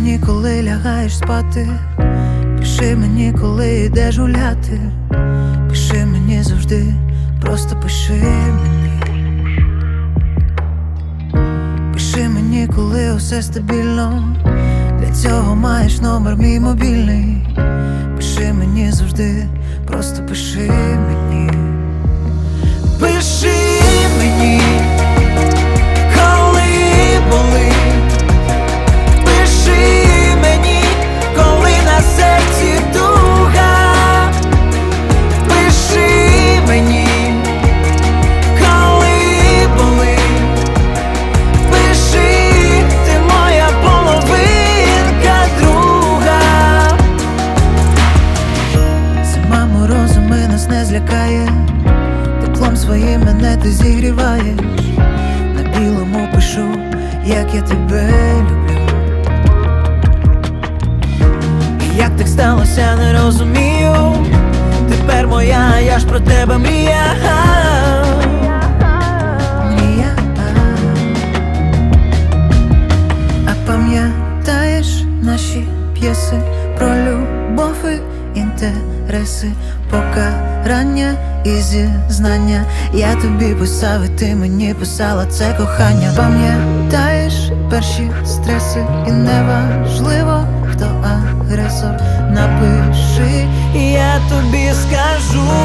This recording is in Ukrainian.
мені, коли лягаєш спати, пиши мені, коли йдеш гуляти, пиши мені завжди, просто пиши мені. Пиши мені, коли усе стабільно, для цього маєш номер мій мобільний. Пиши мені завжди, просто пиши мені. Пиши мені, коли болить. Пиши мені, коли на серці туга. Пиши мені, коли болить. Пиши, ти моя половинка друга. Зима морозами нас не злякає, теплом своїм мене ти зігріваєш. На білому пишу, як я тебе люблю. І як так сталося, не розумію. Тепер моя, я ж про тебе мріяв. А пам'ятаєш наші п'єси про любов і інтереси, покарання і зізнання. Я тобі писав, і ти мені писала, це кохання. Пам'ятаєш перші стреси, і неважливо, хто агресор. Напиши, я тобі скажу.